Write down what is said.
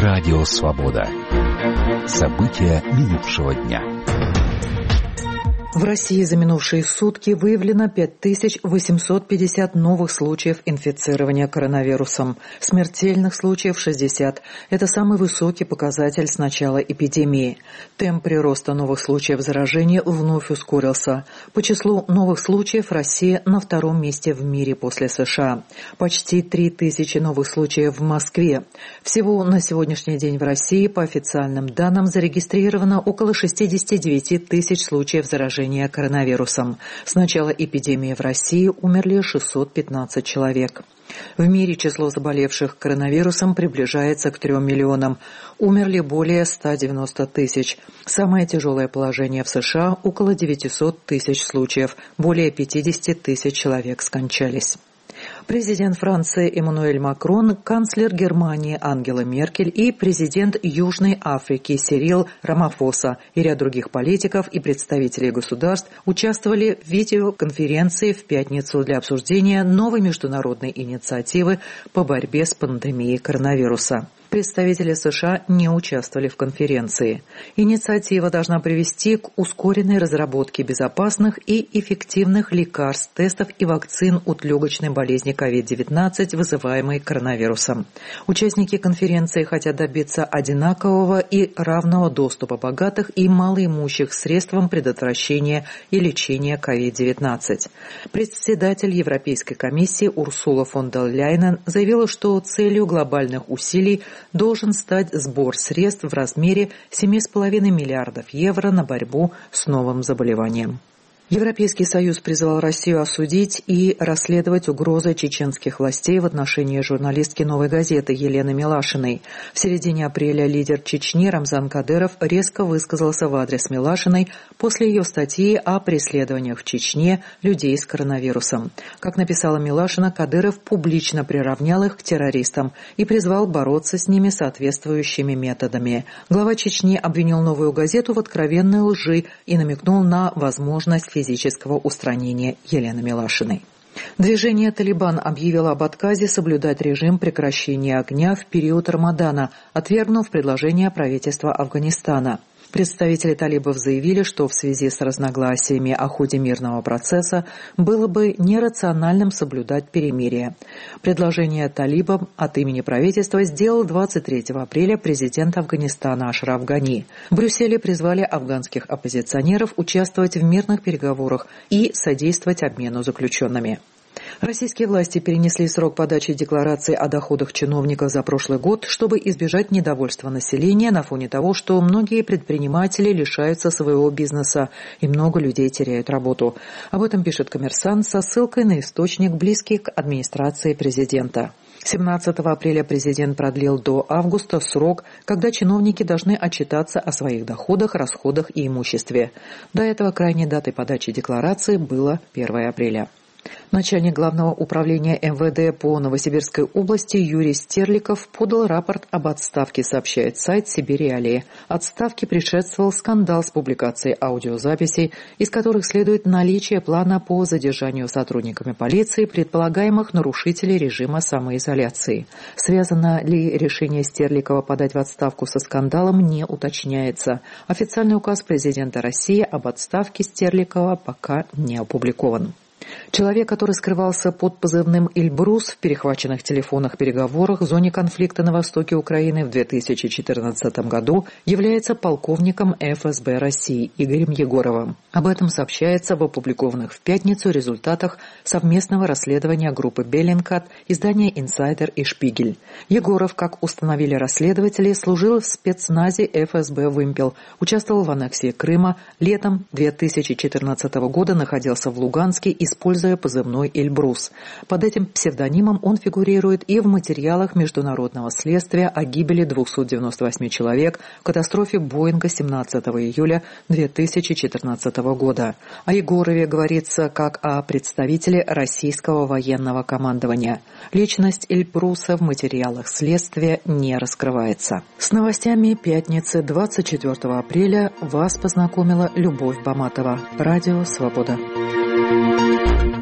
Радио Свобода. События минувшего дня. В России за минувшие сутки выявлено 5850 новых случаев инфицирования коронавирусом. Смертельных случаев 60. Это самый высокий показатель с начала эпидемии. Темп прироста новых случаев заражения вновь ускорился. По числу новых случаев Россия на втором месте в мире после США. Почти 3000 новых случаев в Москве. Всего на сегодняшний день в России, по официальным данным, зарегистрировано около 69 тысяч случаев заражения коронавирусом. С начала эпидемии в России умерли 615 человек. В мире число заболевших коронавирусом приближается к 3 миллионам. Умерли более 190 тысяч. Самое тяжелое положение в США – около 900 тысяч случаев. Более 50 тысяч человек скончались. Президент Франции Эммануэль Макрон, канцлер Германии Ангела Меркель и президент Южной Африки Сирил Рамафоса и ряд других политиков и представителей государств участвовали в видеоконференции в пятницу для обсуждения новой международной инициативы по борьбе с пандемией коронавируса. Представители США не участвовали в конференции. Инициатива должна привести к ускоренной разработке безопасных и эффективных лекарств, тестов и вакцин от легочной болезни COVID-19, вызываемой коронавирусом. Участники конференции хотят добиться одинакового и равного доступа богатых и малоимущих к средствам предотвращения и лечения COVID-19. Председатель Европейской комиссии Урсула фон дер Ляйен заявила, что целью глобальных усилий должен стать сбор средств в размере 7,5 миллиардов евро на борьбу с новым заболеванием. Европейский Союз призвал Россию осудить и расследовать угрозы чеченских властей в отношении журналистки «Новой газеты» Елены Милашиной. В середине апреля лидер Чечни Рамзан Кадыров резко высказался в адрес Милашиной после ее статьи о преследованиях в Чечне людей с коронавирусом. Как написала Милашина, Кадыров публично приравнял их к террористам и призвал бороться с ними соответствующими методами. Глава Чечни обвинил «Новую газету» в откровенной лжи и намекнул на возможность физического устранения Елены Милашиной. Движение «Талибан» объявило об отказе соблюдать режим прекращения огня в период Рамадана, отвергнув предложение правительства Афганистана. Представители талибов заявили, что в связи с разногласиями о ходе мирного процесса было бы нерациональным соблюдать перемирие. Предложение талибам от имени правительства сделал 23 апреля президент Афганистана Ашраф Гани. В Брюсселе призвали афганских оппозиционеров участвовать в мирных переговорах и содействовать обмену заключенными. Российские власти перенесли срок подачи декларации о доходах чиновников за прошлый год, чтобы избежать недовольства населения на фоне того, что многие предприниматели лишаются своего бизнеса и много людей теряют работу. Об этом пишет «Коммерсант» со ссылкой на источник, близкий к администрации президента. 17 апреля президент продлил до августа срок, когда чиновники должны отчитаться о своих доходах, расходах и имуществе. До этого крайней датой подачи декларации было 1 апреля. Начальник Главного управления МВД по Новосибирской области Юрий Стерликов подал рапорт об отставке, сообщает сайт «Сибирь-Реалии». Отставке предшествовал скандал с публикацией аудиозаписей, из которых следует наличие плана по задержанию сотрудниками полиции предполагаемых нарушителей режима самоизоляции. Связано ли решение Стерликова подать в отставку со скандалом, не уточняется. Официальный указ президента России об отставке Стерликова пока не опубликован. Человек, который скрывался под позывным «Эльбрус» в перехваченных телефонных переговорах в зоне конфликта на востоке Украины в 2014 году, является полковником ФСБ России Игорем Егоровым. Об этом сообщается в опубликованных в пятницу результатах совместного расследования группы «Беллинкат», издания «Инсайдер» и «Шпигель». Егоров, как установили расследователи, служил в спецназе ФСБ «Вымпел», участвовал в аннексии Крыма, летом 2014 года находился в Луганске, используя позывной «Эльбрус». Под этим псевдонимом он фигурирует и в материалах международного следствия о гибели 298 человек в катастрофе Боинга 17 июля 2014 года. О Егорове говорится как о представителе российского военного командования. Личность Эльбруса в материалах следствия не раскрывается. С новостями пятницы 24 апреля вас познакомила Любовь Баматова. Радио «Свобода».